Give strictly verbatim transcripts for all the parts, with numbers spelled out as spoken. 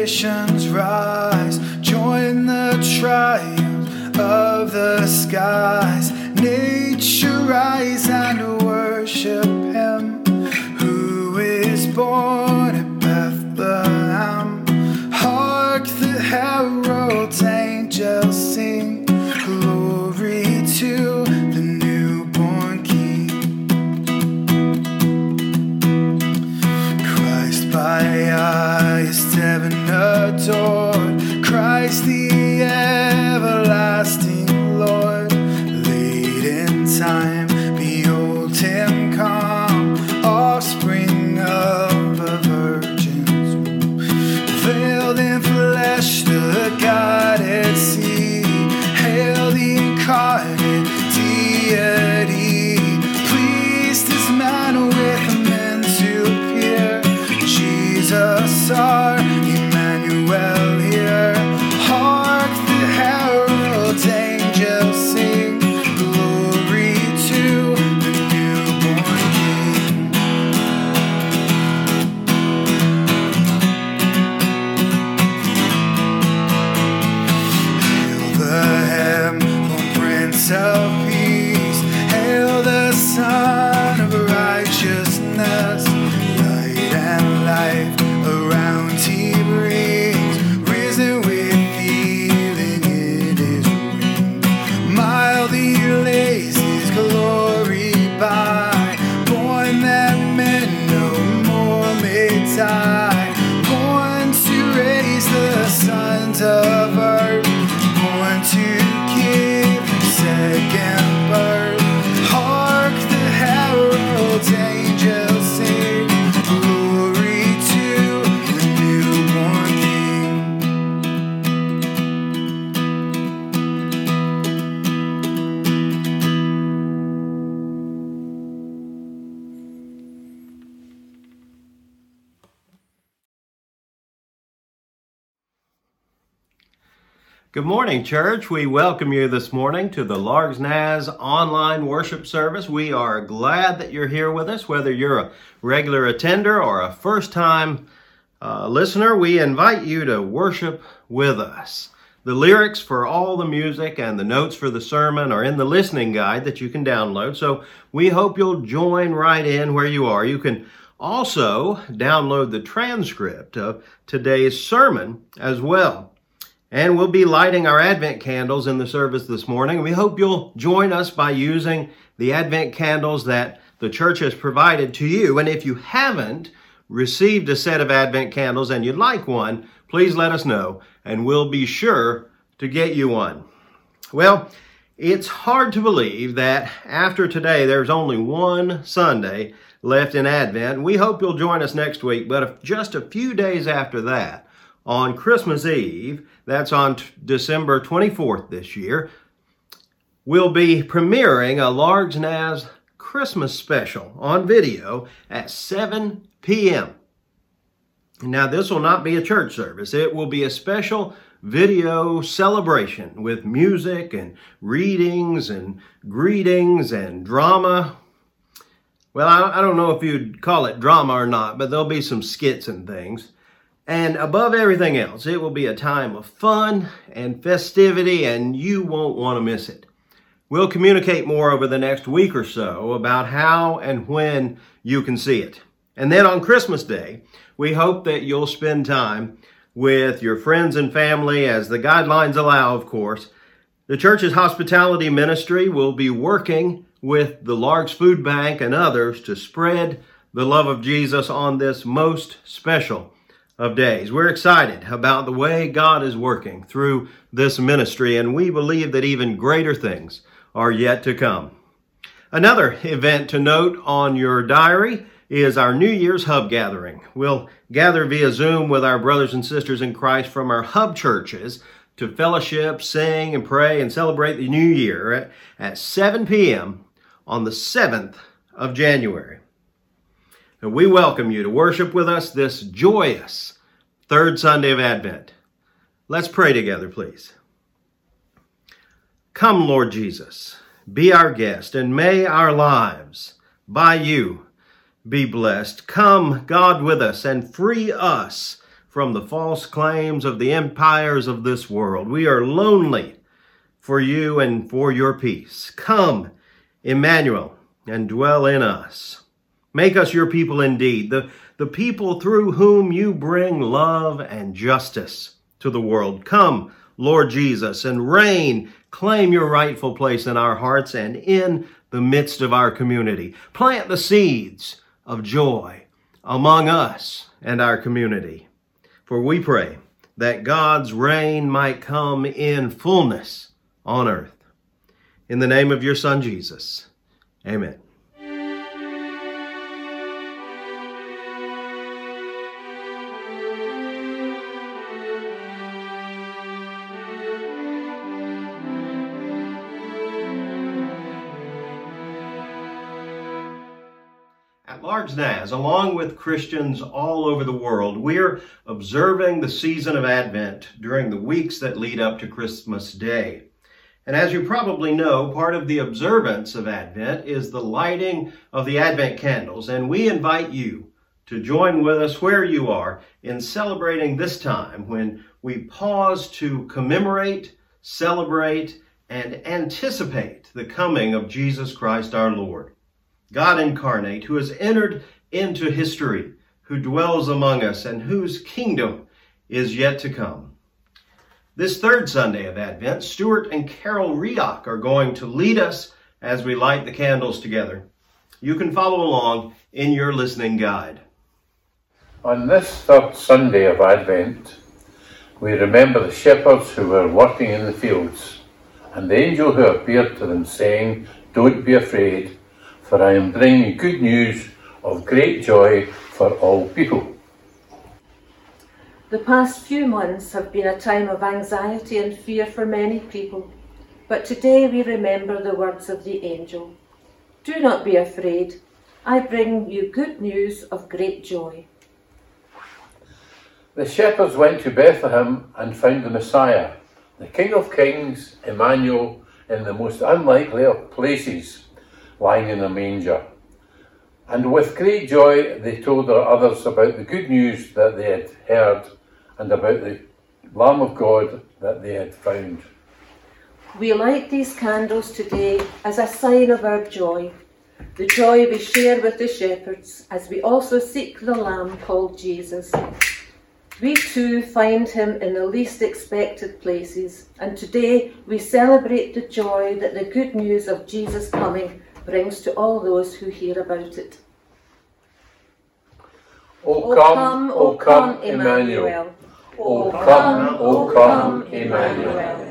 nations rise, join the triumph of the skies. Nature rise and worship him who is born at Bethlehem. Hark the herald angels sing, glory to the newborn King. Christ by eyes heaven adored, Christ the everlasting Lord. Late in time, behold him come, offspring of a virgin's womb. Veiled in flesh, the God at sea, hail the incarnate deity. Pleased this man with men to appear, Jesus our Emmanuel here. Hark the herald angels sing, glory to the newborn King. Hail the heavenly Prince of Peace, hail the Son of righteousness. Light and life around he brings, risen with healing in his wings. Mild he lays his glory by, born that men no more may die. Born to raise the sons of earth, born to give second birth. Hark the herald angels sing, glory to the newborn King. Good morning, church. We welcome you this morning to the Largs Naz online worship service. We are glad that you're here with us. Whether you're a regular attender or a first-time uh, listener, we invite you to worship with us. The lyrics for all the music and the notes for the sermon are in the listening guide that you can download, so we hope you'll join right in where you are. You can also download the transcript of today's sermon as well. And we'll be lighting our Advent candles in the service this morning. We hope you'll join us by using the Advent candles that the church has provided to you. And if you haven't received a set of Advent candles and you'd like one, please let us know, and we'll be sure to get you one. Well, it's hard to believe that after today, there's only one Sunday left in Advent. We hope you'll join us next week, but if just a few days after that, on Christmas Eve, that's on t- December twenty-fourth this year, we'll be premiering a Largs Naz Christmas special on video at seven p.m. Now, this will not be a church service. It will be a special video celebration with music and readings and greetings and drama. Well, I, I don't know if you'd call it drama or not, but there'll be some skits and things. And above everything else, it will be a time of fun and festivity, and you won't want to miss it. We'll communicate more over the next week or so about how and when you can see it. And then on Christmas Day, we hope that you'll spend time with your friends and family, as the guidelines allow, of course. The church's hospitality ministry will be working with the Largs Food Bank and others to spread the love of Jesus on this most special of days. We're excited about the way God is working through this ministry, and we believe that even greater things are yet to come. Another event to note on your diary is our New Year's Hub Gathering. We'll gather via Zoom with our brothers and sisters in Christ from our hub churches to fellowship, sing, and pray, and celebrate the new year at, at seven p.m. on the seventh of January. And we welcome you to worship with us this joyous third Sunday of Advent. Let's pray together, please. Come, Lord Jesus, be our guest, and may our lives by you be blessed. Come, God, with us, and free us from the false claims of the empires of this world. We are lonely for you and for your peace. Come, Emmanuel, and dwell in us. Make us your people indeed, the, the people through whom you bring love and justice to the world. Come, Lord Jesus, and reign. Claim your rightful place in our hearts and in the midst of our community. Plant the seeds of joy among us and our community. For we pray that God's reign might come in fullness on earth. In the name of your Son, Jesus. Amen. At Largs Naz, along with Christians all over the world, we're observing the season of Advent during the weeks that lead up to Christmas Day. And as you probably know, part of the observance of Advent is the lighting of the Advent candles, and we invite you to join with us where you are in celebrating this time when we pause to commemorate, celebrate, and anticipate the coming of Jesus Christ our Lord, God incarnate, who has entered into history, who dwells among us, and whose kingdom is yet to come. This third Sunday of Advent, Stuart and Carol Rioch are going to lead us as we light the candles together. You can follow along in your listening guide. On this third Sunday of Advent, we remember the shepherds who were working in the fields, and the angel who appeared to them saying, "Don't be afraid, for I am bringing you good news of great joy for all people." The past few months have been a time of anxiety and fear for many people, but today we remember the words of the angel. "Do not be afraid, I bring you good news of great joy." The shepherds went to Bethlehem and found the Messiah, the King of Kings, Emmanuel, in the most unlikely of places, lying in a manger. And with great joy they told their others about the good news that they had heard and about the Lamb of God that they had found. We light these candles today as a sign of our joy, the joy we share with the shepherds as we also seek the Lamb called Jesus. We too find him in the least expected places, and today we celebrate the joy that the good news of Jesus coming brings to all those who hear about it. O come, O come, Emmanuel. O come, O come, Emmanuel.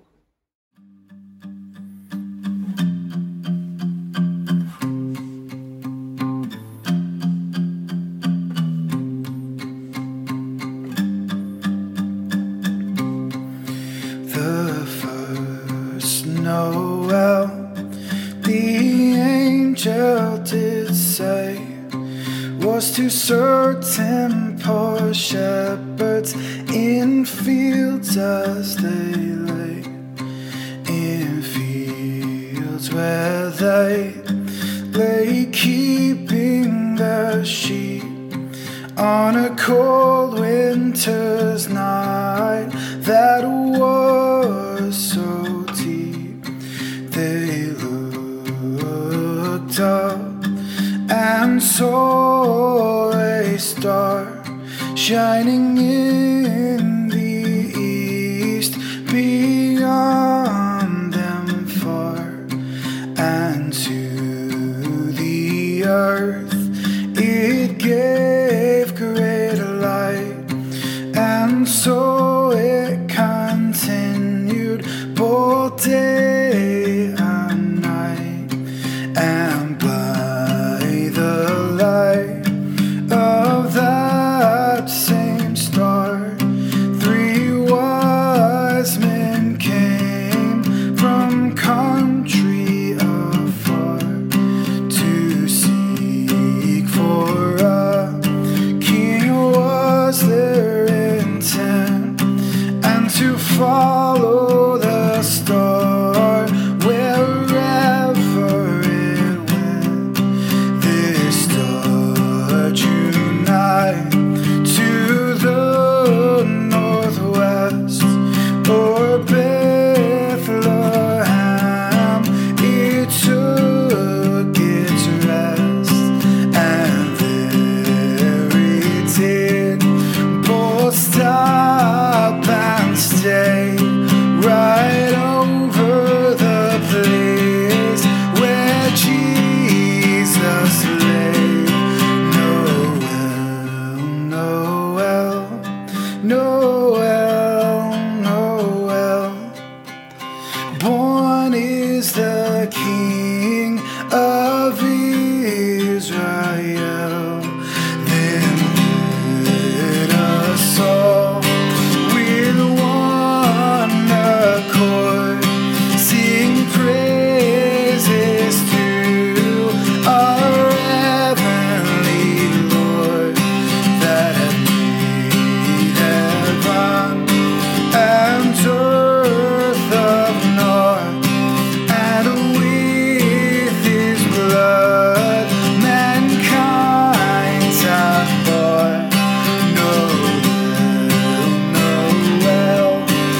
The first Noel, the angel did say, was to certain poor shepherds in fields as they lay, in fields where they lay keeping their sheep on a cold winter's night that was so deep. They looked up and saw a star shining in the east beyond them far, and to the earth it gave great light, and so it continued both day and night. And of that same star, three wise men came from country afar to seek for a king was their intent, and to follow the star Noel, Noel. Born is the King of Israel. Then let us all with one accord sing praises to our heavenly Lord that hath made heaven and earth of north, and with his blood mankind's hath bought. Noel, Noel,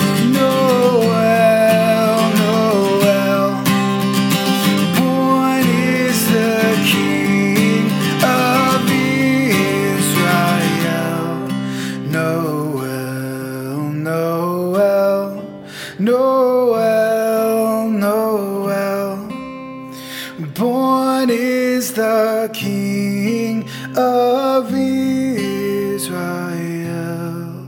Noel, Noel. Born is the King of Israel. Noel, Noel, Noel, Noel. Born is the King of Israel.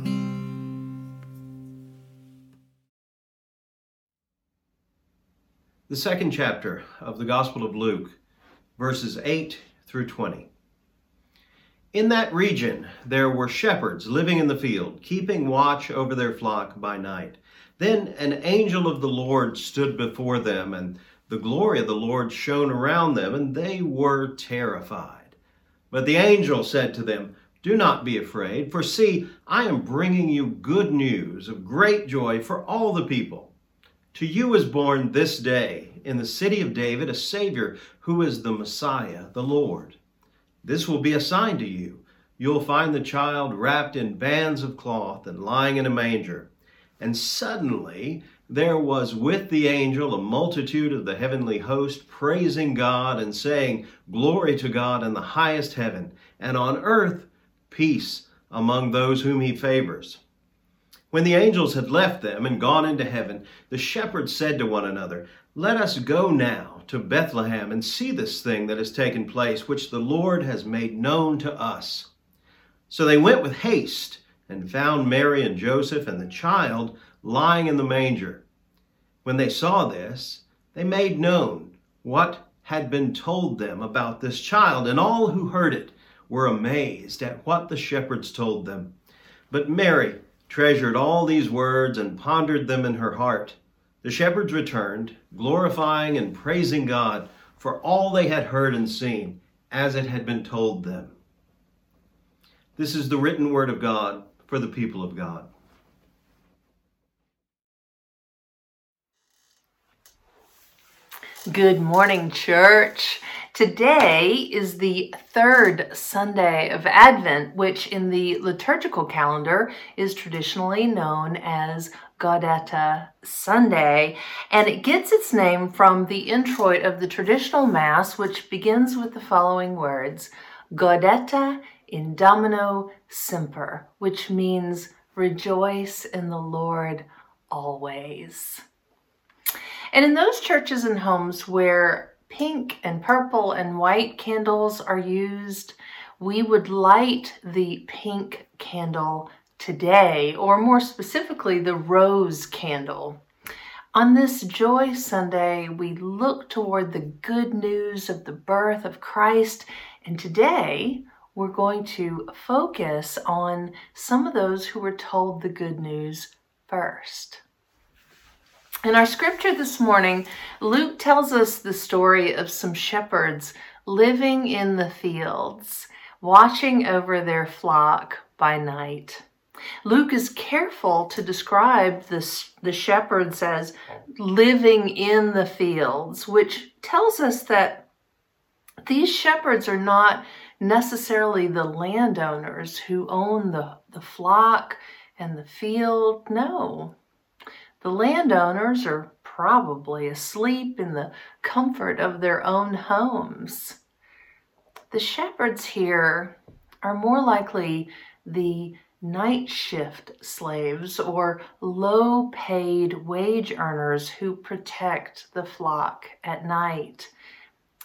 The second chapter of the Gospel of Luke, verses eight through twenty. In that region there were shepherds living in the field, keeping watch over their flock by night. Then an angel of the Lord stood before them, and the glory of the Lord shone around them, and they were terrified. But the angel said to them, "Do not be afraid, for see, I am bringing you good news of great joy for all the people. To you is born this day in the city of David a Savior, who is the Messiah, the Lord. This will be a sign to you. You'll find the child wrapped in bands of cloth and lying in a manger." And suddenly there was with the angel a multitude of the heavenly host, praising God and saying, "Glory to God in the highest heaven, and on earth peace among those whom he favors." When the angels had left them and gone into heaven, the shepherds said to one another, "Let us go now to Bethlehem and see this thing that has taken place, which the Lord has made known to us." So they went with haste and found Mary and Joseph and the child lying in the manger. When they saw this, they made known what had been told them about this child, and all who heard it were amazed at what the shepherds told them. But Mary treasured all these words and pondered them in her heart. The shepherds returned, glorifying and praising God for all they had heard and seen, as it had been told them. This is the written word of God for the people of God. Good morning, church. Today is the third Sunday of Advent, which in the liturgical calendar is traditionally known as Gaudete Sunday, and it gets its name from the introit of the traditional Mass, which begins with the following words, Gaudete in Domino Semper, which means rejoice in the Lord always. And in those churches and homes where pink and purple and white candles are used, we would light the pink candle today, or more specifically, the rose candle. On this Joy Sunday, we look toward the good news of the birth of Christ, and today we're going to focus on some of those who were told the good news first. In our scripture this morning, Luke tells us the story of some shepherds living in the fields, watching over their flock by night. Luke is careful to describe this, the shepherds as living in the fields, which tells us that these shepherds are not necessarily the landowners who own the, the flock and the field. No. The landowners are probably asleep in the comfort of their own homes. The shepherds here are more likely the night shift slaves or low-paid wage earners who protect the flock at night.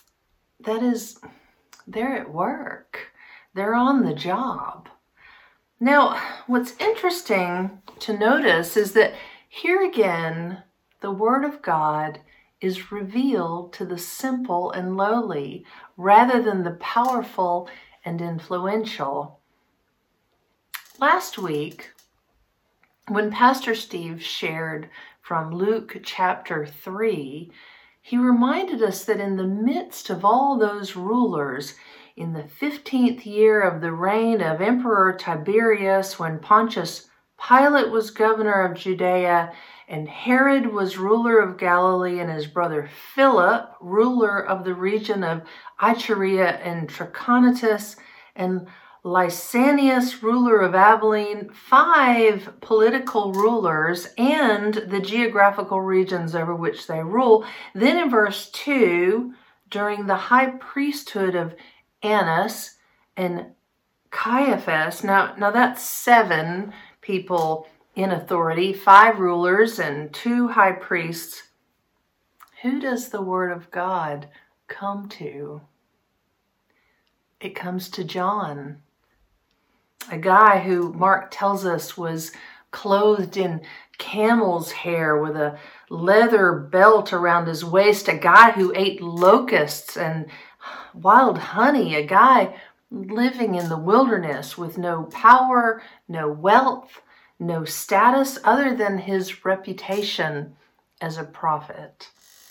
That is, they're at work. They're on the job. Now, what's interesting to notice is that here again, the Word of God is revealed to the simple and lowly rather than the powerful and influential. Last week, when Pastor Steve shared from Luke chapter three, he reminded us that in the midst of all those rulers, in the fifteenth year of the reign of Emperor Tiberius, when Pontius Pilate was governor of Judea, and Herod was ruler of Galilee, and his brother Philip, ruler of the region of Iturea and Trachonitis, and Lysanias, ruler of Abilene, five political rulers and the geographical regions over which they rule. Then in verse two, during the high priesthood of Annas and Caiaphas, now, now that's seven people in authority, five rulers and two high priests. Who does the word of God come to? It comes to John, a guy who Mark tells us was clothed in camel's hair with a leather belt around his waist, a guy who ate locusts and wild honey, a guy living in the wilderness with no power, no wealth, no status other than his reputation as a prophet.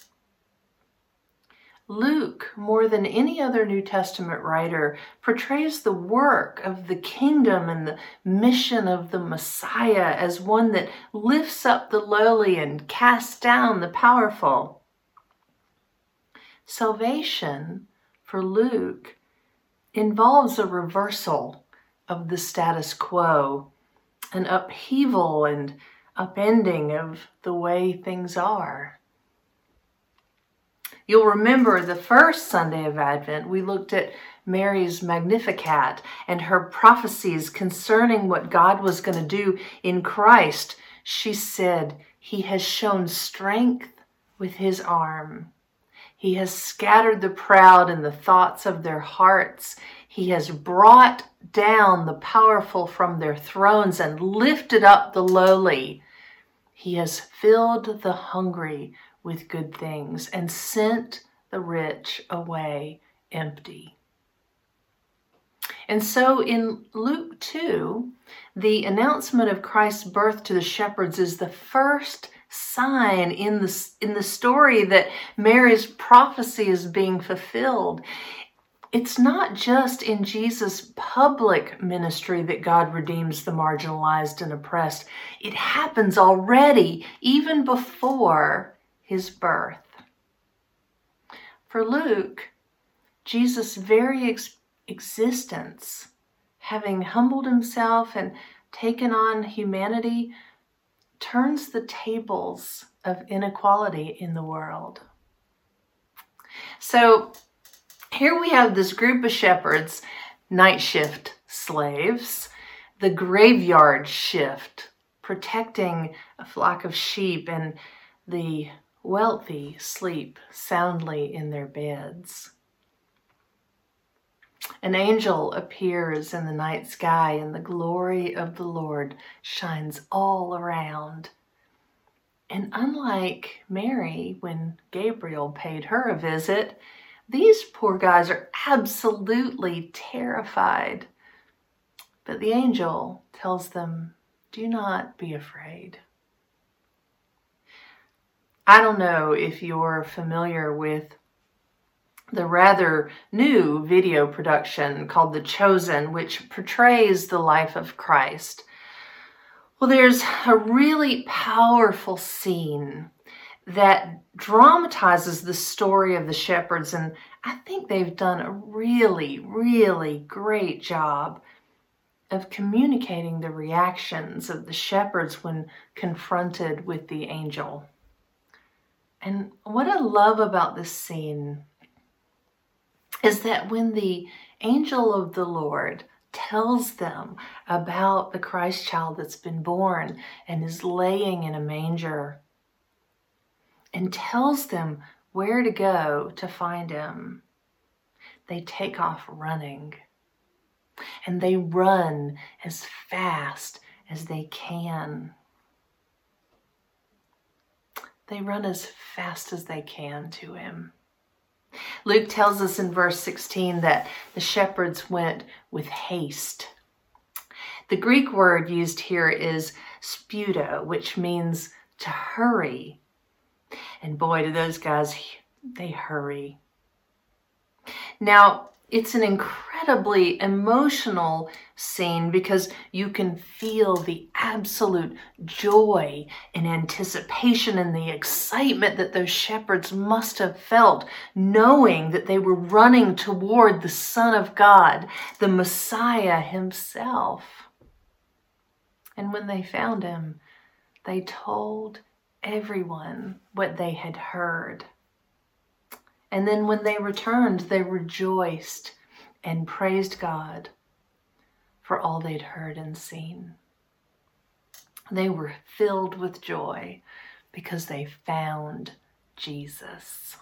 Luke, more than any other New Testament writer, portrays the work of the kingdom and the mission of the Messiah as one that lifts up the lowly and casts down the powerful. Salvation, for Luke, involves a reversal of the status quo, an upheaval and upending of the way things are. You'll remember the first Sunday of Advent, we looked at Mary's Magnificat and her prophecies concerning what God was going to do in Christ. She said, "He has shown strength with his arm. He has scattered the proud in the thoughts of their hearts. He has brought down the powerful from their thrones and lifted up the lowly. He has filled the hungry with good things and sent the rich away empty." And so in Luke two, the announcement of Christ's birth to the shepherds is the first sign in the, in the story that Mary's prophecy is being fulfilled. It's not just in Jesus' public ministry that God redeems the marginalized and oppressed. It happens already, even before his birth. For Luke, Jesus' very ex- existence, having humbled himself and taken on humanity, turns the tables of inequality in the world. So here we have this group of shepherds, night shift slaves, the graveyard shift, protecting a flock of sheep, and the wealthy sleep soundly in their beds. An angel appears in the night sky, and the glory of the Lord shines all around. And unlike Mary, when Gabriel paid her a visit, these poor guys are absolutely terrified. But the angel tells them, "Do not be afraid." I don't know if you're familiar with the rather new video production called The Chosen, which portrays the life of Christ. Well, there's a really powerful scene that dramatizes the story of the shepherds, and I think they've done a really, really great job of communicating the reactions of the shepherds when confronted with the angel. And what I love about this scene is that when the angel of the Lord tells them about the Christ child that's been born and is laying in a manger, and tells them where to go to find him, they take off running. and they run as fast as they can. They run as fast as they can to him. Luke tells us in verse sixteen that the shepherds went with haste. The Greek word used here is sputo, which means to hurry. And boy, do those guys, they hurry. Now, it's an incredibly emotional scene because you can feel the absolute joy and anticipation and the excitement that those shepherds must have felt, knowing that they were running toward the Son of God, the Messiah himself. And when they found him, they told everyone what they had heard. And then when they returned, they rejoiced and praised God for all they'd heard and seen. They were filled with joy because they found Jesus.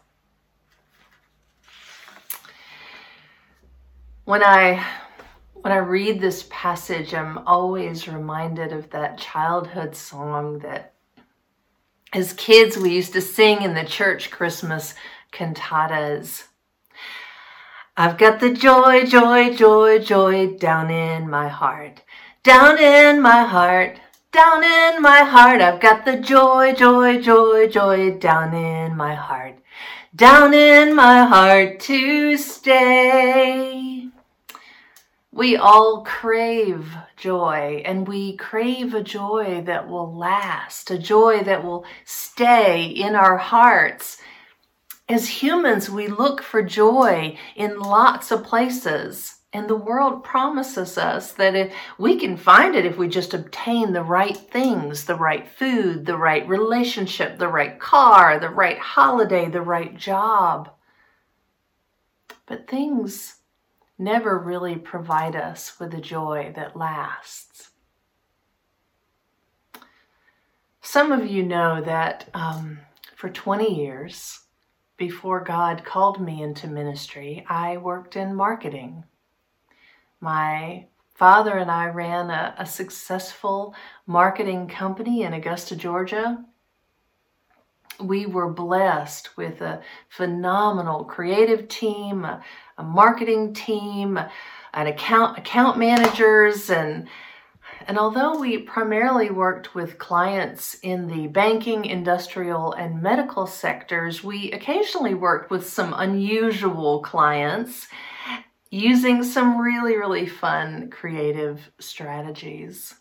When I when I read this passage, I'm always reminded of that childhood song that as kids we used to sing in the church Christmas cantatas. I've got the joy, joy, joy, joy down in my heart, down in my heart, down in my heart. I've got the joy, joy, joy, joy down in my heart, down in my heart to stay. We all crave joy, and we crave a joy that will last, a joy that will stay in our hearts. As humans, we look for joy in lots of places, and the world promises us that if we can find it if we just obtain the right things, the right food, the right relationship, the right car, the right holiday, the right job. But things never really provide us with a joy that lasts. Some of you know that um, for twenty years, before God called me into ministry, I worked in marketing. My father and I ran a, a successful marketing company in Augusta, Georgia. We were blessed with a phenomenal creative team, a, a marketing team, an account account managers, and and although we primarily worked with clients in the banking, industrial, and medical sectors, we occasionally worked with some unusual clients using some really, really fun creative strategies.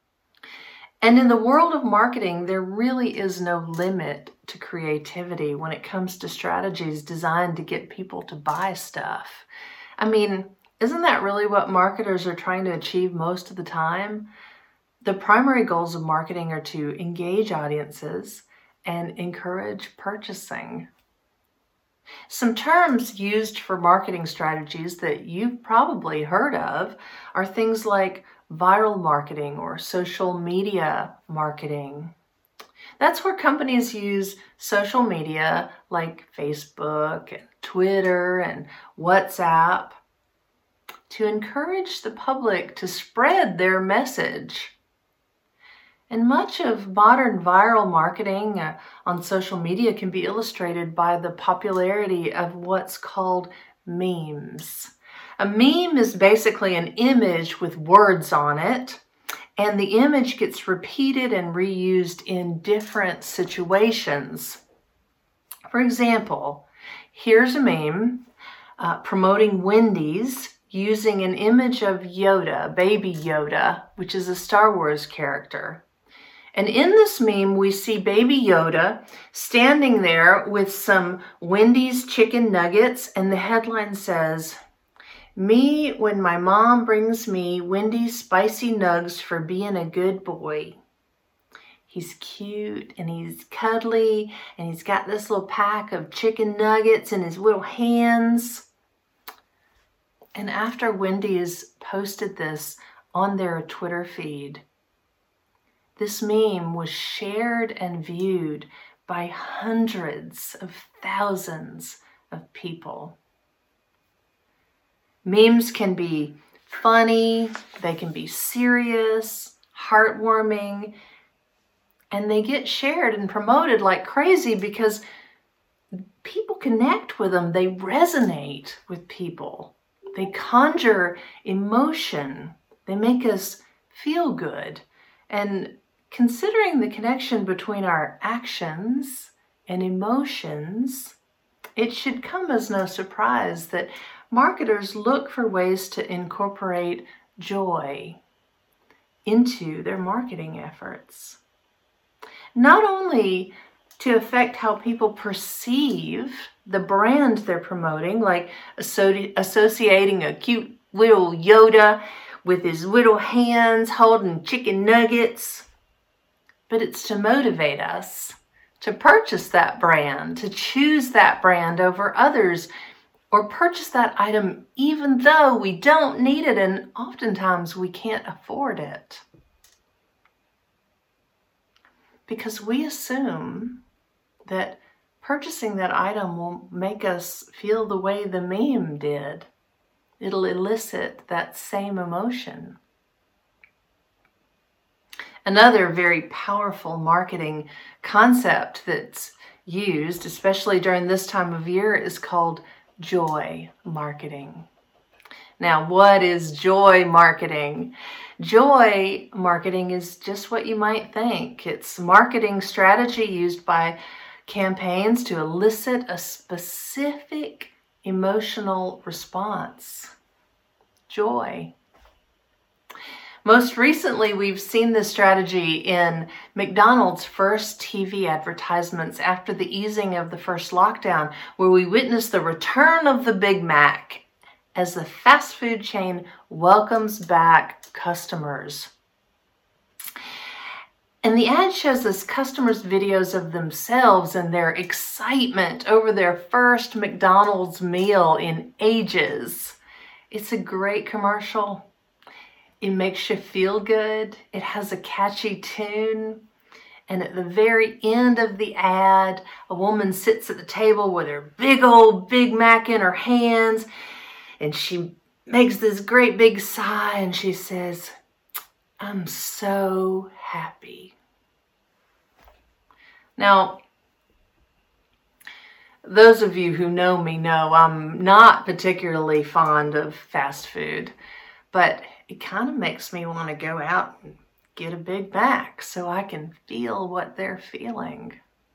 And in the world of marketing, there really is no limit to creativity when it comes to strategies designed to get people to buy stuff. I mean, isn't that really what marketers are trying to achieve most of the time? The primary goals of marketing are to engage audiences and encourage purchasing. Some terms used for marketing strategies that you've probably heard of are things like viral marketing or social media marketing. That's where companies use social media like Facebook and Twitter and WhatsApp to encourage the public to spread their message. And much of modern viral marketing uh, on social media can be illustrated by the popularity of what's called memes. A meme is basically an image with words on it, and the image gets repeated and reused in different situations. For example, here's a meme uh, promoting Wendy's using an image of Yoda, baby Yoda, which is a Star Wars character. And in this meme, we see baby Yoda standing there with some Wendy's chicken nuggets, and the headline says, "Me when my mom brings me Wendy's spicy nugs for being a good boy." He's cute and he's cuddly and he's got this little pack of chicken nuggets in his little hands. And after Wendy's posted this on their Twitter feed, this meme was shared and viewed by hundreds of thousands of people. Memes can be funny, they can be serious, heartwarming, and they get shared and promoted like crazy because people connect with them. They resonate with people. They conjure emotion. They make us feel good. And considering the connection between our actions and emotions, it should come as no surprise that marketers look for ways to incorporate joy into their marketing efforts. Not only to affect how people perceive the brand they're promoting, like associ- associating a cute little Yoda with his little hands holding chicken nuggets, but it's to motivate us to purchase that brand, to choose that brand over others, or purchase that item even though we don't need it and oftentimes we can't afford it. Because we assume that purchasing that item will make us feel the way the meme did. It'll elicit that same emotion. Another very powerful marketing concept that's used, especially during this time of year, is called joy marketing. Now, what is joy marketing? Joy marketing is just what you might think. It's marketing strategy used by campaigns to elicit a specific emotional response. Joy. Most recently, we've seen this strategy in McDonald's first T V advertisements after the easing of the first lockdown, where we witnessed the return of the Big Mac as the fast food chain welcomes back customers. And the ad shows us customers' videos of themselves and their excitement over their first McDonald's meal in ages. It's a great commercial. It makes you feel good. It has a catchy tune. And at the very end of the ad, a woman sits at the table with her big old Big Mac in her hands. And she makes this great big sigh and she says, "I'm so happy." Now, those of you who know me know I'm not particularly fond of fast food, but it kind of makes me want to go out and get a Big Mac so I can feel what they're feeling.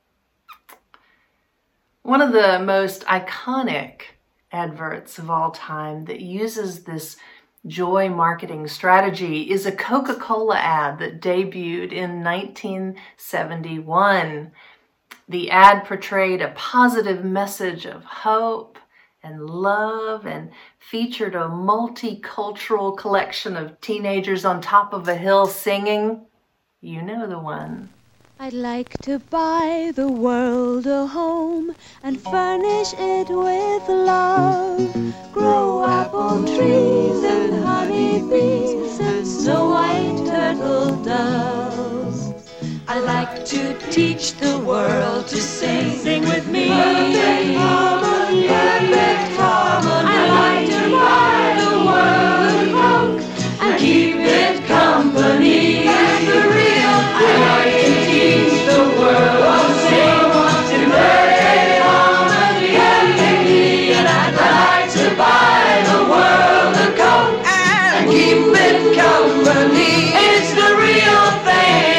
One of the most iconic adverts of all time that uses this joy marketing strategy is a Coca-Cola ad that debuted in nineteen seventy-one. The ad portrayed a positive message of hope and love and featured a multicultural collection of teenagers on top of a hill singing. You know the one. I'd like to buy the world a home and furnish it with love. Grow apple trees and honey bees and snow white turtle doves. I'd like to teach the world to sing. Sing with me. Perfect harmony. Perfect harmony. I'd like to buy the world a Coke and keep it company. That's the real thing. I'd like to teach the world to sing. In perfect harmony. Perfectly. And I'd like to buy the world a Coke and keep it company. It's the real thing.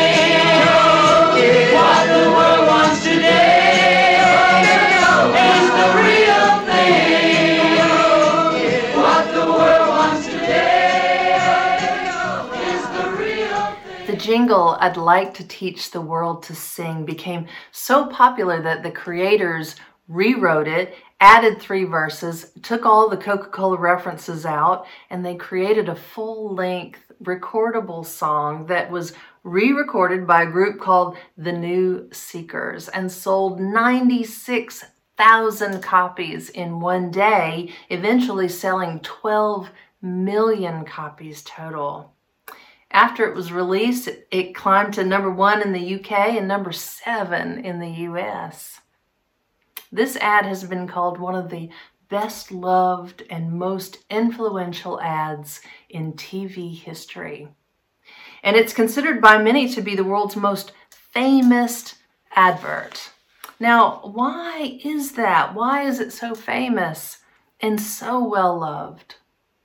What the world wants today is the real thing. What the world wants today is the real thing. The jingle, "I'd like to teach the world to sing," became so popular that the creators rewrote it, added three verses, took all the Coca-Cola references out, and they created a full-length recordable song that was re-recorded by a group called The New Seekers and sold ninety-six thousand copies in one day, eventually selling twelve million copies total. After it was released, it, it climbed to number one in the U K and number seven in the U S. This ad has been called one of the best loved and most influential ads in T V history. And it's considered by many to be the world's most famous advert. Now, why is that? Why is it so famous and so well loved?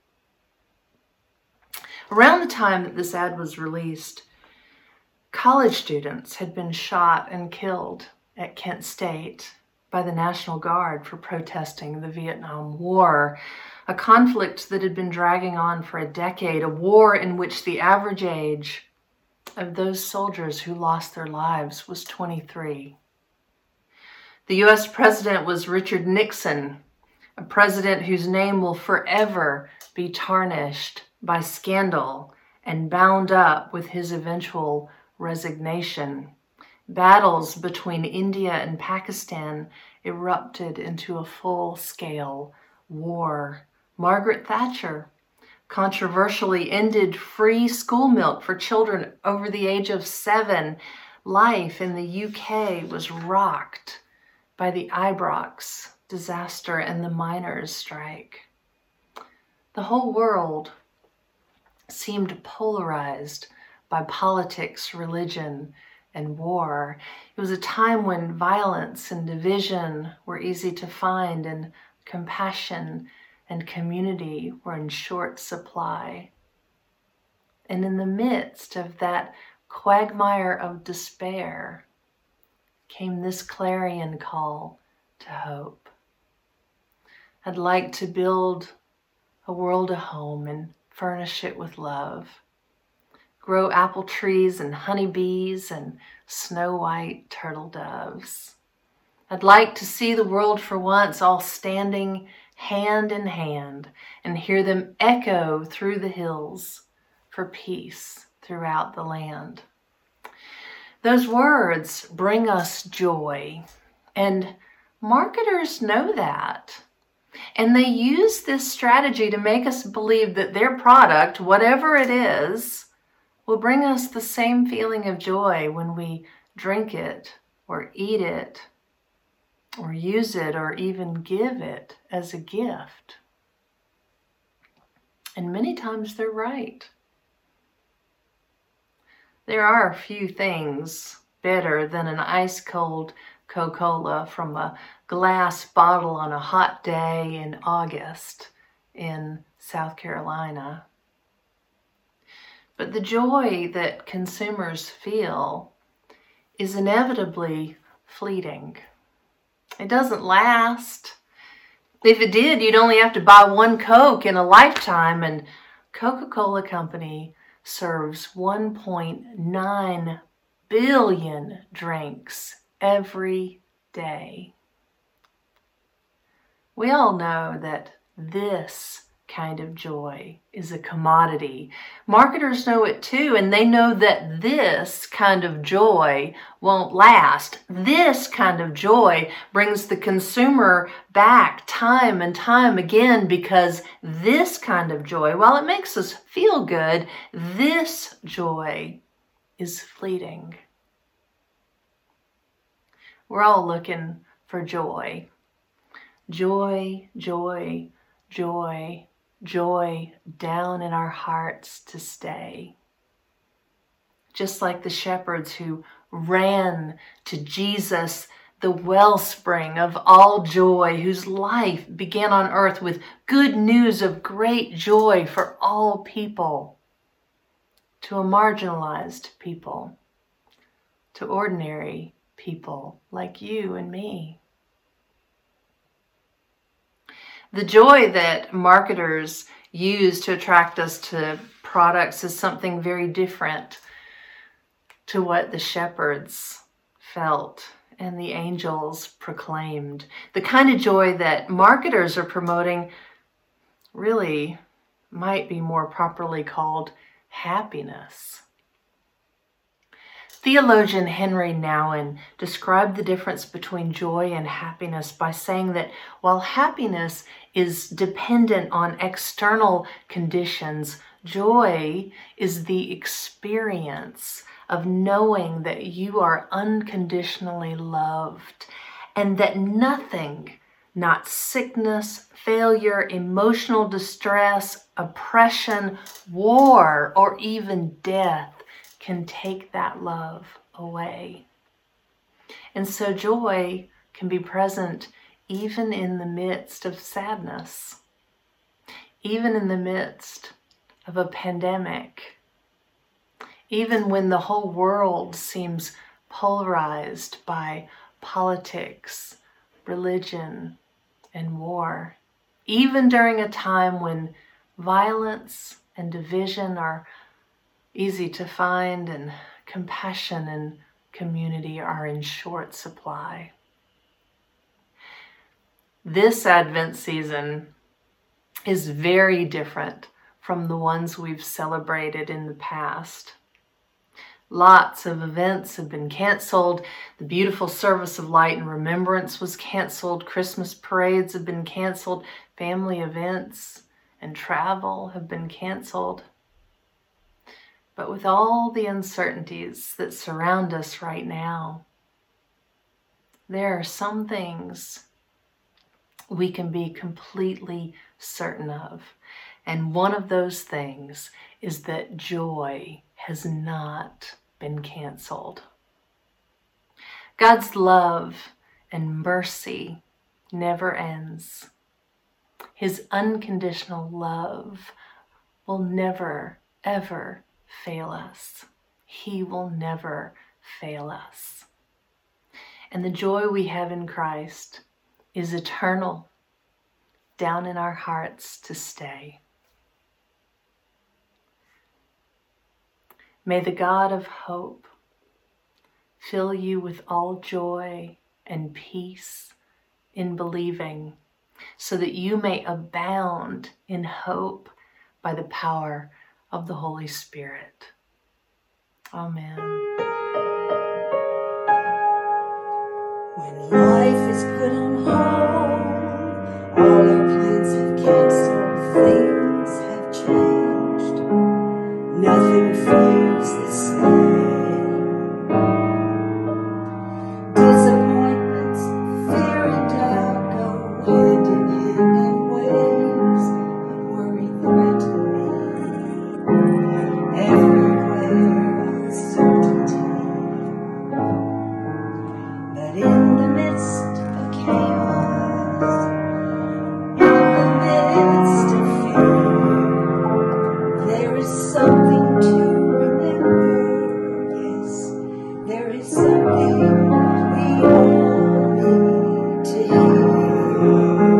Around the time that this ad was released, college students had been shot and killed at Kent State by the National Guard for protesting the Vietnam War, a conflict that had been dragging on for a decade, a war in which the average age of those soldiers who lost their lives was twenty-three. The U S president was Richard Nixon, a president whose name will forever be tarnished by scandal and bound up with his eventual resignation. Battles between India and Pakistan erupted into a full-scale war. Margaret Thatcher controversially ended free school milk for children over the age of seven. Life in the U K was rocked by the Ibrox disaster and the miners' strike. The whole world seemed polarized by politics, religion, and war. It was a time when violence and division were easy to find, and compassion and community were in short supply. And in the midst of that quagmire of despair came this clarion call to hope. I'd like to build a world a home and furnish it with love. Grow apple trees and honeybees and snow-white turtle doves. I'd like to see the world for once all standing hand in hand and hear them echo through the hills for peace throughout the land. Those words bring us joy, and marketers know that. And they use this strategy to make us believe that their product, whatever it is, will bring us the same feeling of joy when we drink it or eat it or use it or even give it as a gift. And many times they're right. There are a few things better than an ice-cold Coca-Cola from a glass bottle on a hot day in August in South Carolina. But the joy that consumers feel is inevitably fleeting. It doesn't last. If it did, you'd only have to buy one Coke in a lifetime, and Coca-Cola Company serves one point nine billion drinks every day. We all know that this kind of joy is a commodity. Marketers know it too, and they know that this kind of joy won't last. This kind of joy brings the consumer back time and time again, because this kind of joy, while it makes us feel good, this joy is fleeting. We're all looking for joy. Joy, joy, joy, joy down in our hearts to stay. Just like the shepherds who ran to Jesus, the wellspring of all joy, whose life began on earth with good news of great joy for all people, to a marginalized people, to ordinary people like you and me. The joy that marketers use to attract us to products is something very different to what the shepherds felt and the angels proclaimed. The kind of joy that marketers are promoting really might be more properly called happiness. Theologian Henry Nouwen described the difference between joy and happiness by saying that while happiness is dependent on external conditions, joy is the experience of knowing that you are unconditionally loved and that nothing not sickness, failure, emotional distress, oppression, war, or even death can take that love away. And so joy can be present even in the midst of sadness, even in the midst of a pandemic, even when the whole world seems polarized by politics, religion, and war, even during a time when violence and division are easy to find and compassion and community are in short supply. This Advent season is very different from the ones we've celebrated in the past. Lots of events have been canceled. The beautiful service of light and remembrance was canceled. Christmas parades have been canceled. Family events and travel have been canceled. But with all the uncertainties that surround us right now, there are some things we can be completely certain of. And one of those things is that joy has not been canceled. God's love and mercy never ends. His unconditional love will never, ever fail us. He will never fail us. And the joy we have in Christ is eternal, down in our hearts to stay. May the God of hope fill you with all joy and peace in believing, so that you may abound in hope by the power of the Holy Spirit. Amen. When life is put on hold, all our plans have canceled, things have changed, nothing feels the same. Disappointments, fear and doubt go hand in hand in waves of worry threaten me. Everywhere uncertainty. But in the midst of chaos, in the midst of fear, there is something to remember. Yes, there is something we all need to hear.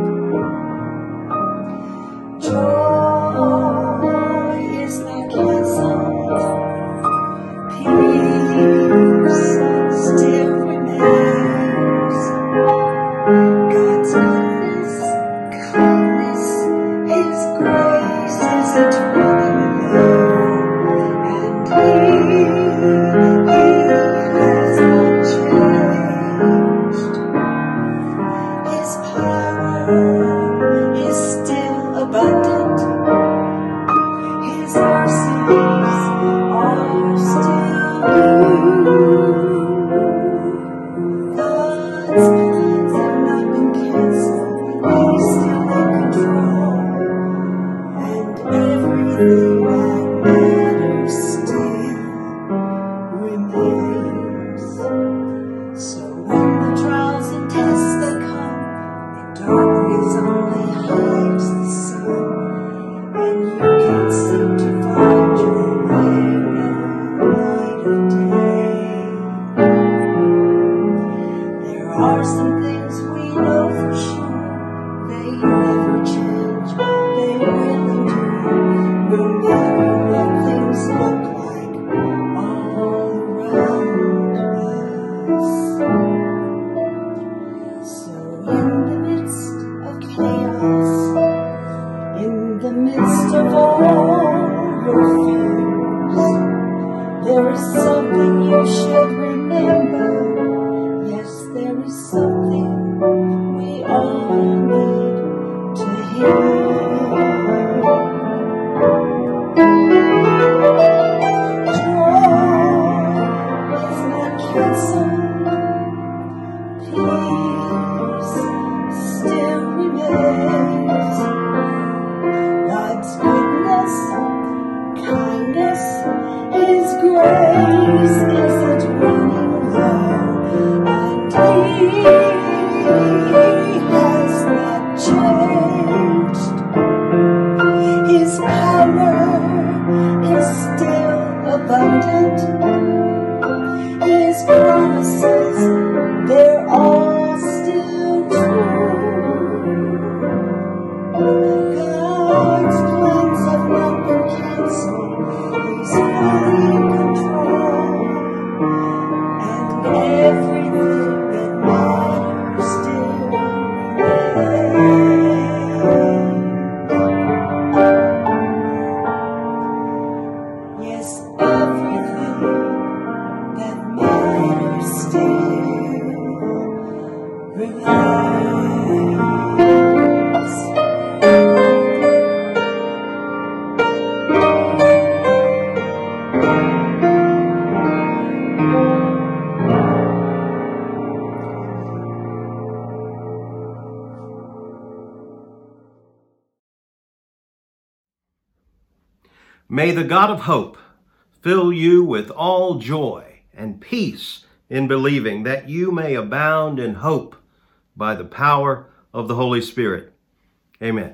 Joy is not canceled. Peace still remains. God's goodness, kindness, His grace is eternal, and He, He has not changed. His power is still abundant. His mercies are still new. God's plans have not been canceled. He's still in control, and everything that matters still remains. So when the trials and tests they come, the darkness only hides the sun, and you can't seem to find your way in the light of day. There are some things we know for sure, they never change, they will endure, no matter what things look like all around us. So in the midst of chaos, in the midst of all your fears, there is something you should remember. Yes, there is something we all need to hear. Joy is not canceled. Peace His promises, they're all still true. God's plans have not been canceled. He's fully in control. And everything that matters still remains. Yes, everything that matters still remains. May the God of hope fill you with all joy and peace in believing, that you may abound in hope by the power of the Holy Spirit. Amen.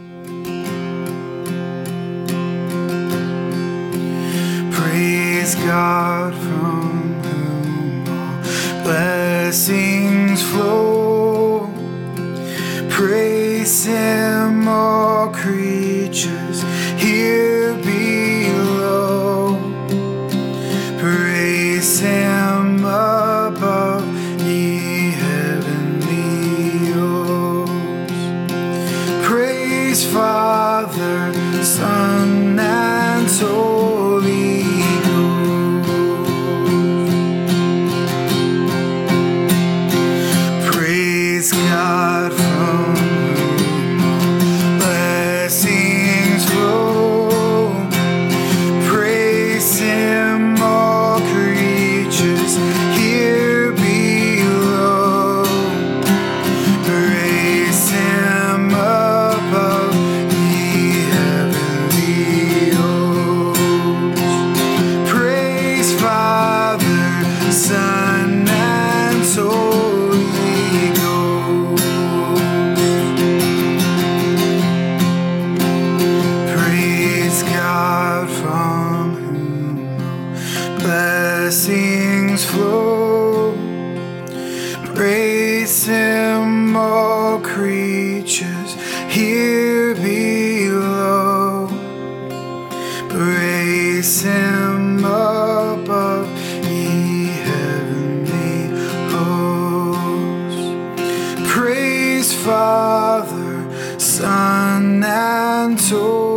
Praise God, from whom all blessings flow. Praise Him, all creatures here below. Praise Him above, ye heavenly hosts. Praise Father, Son, and Holy Ghost. Praise God, from whom all blessings flow. Praise Him, all creatures here below. Praise Him above, ye heavenly hosts. Praise Father, Son, and Holy Ghost. Praise God, from whom all blessings flow. Praise Him, all creatures here below. Praise Him above, ye heavenly hosts. Praise Father, Son, and Holy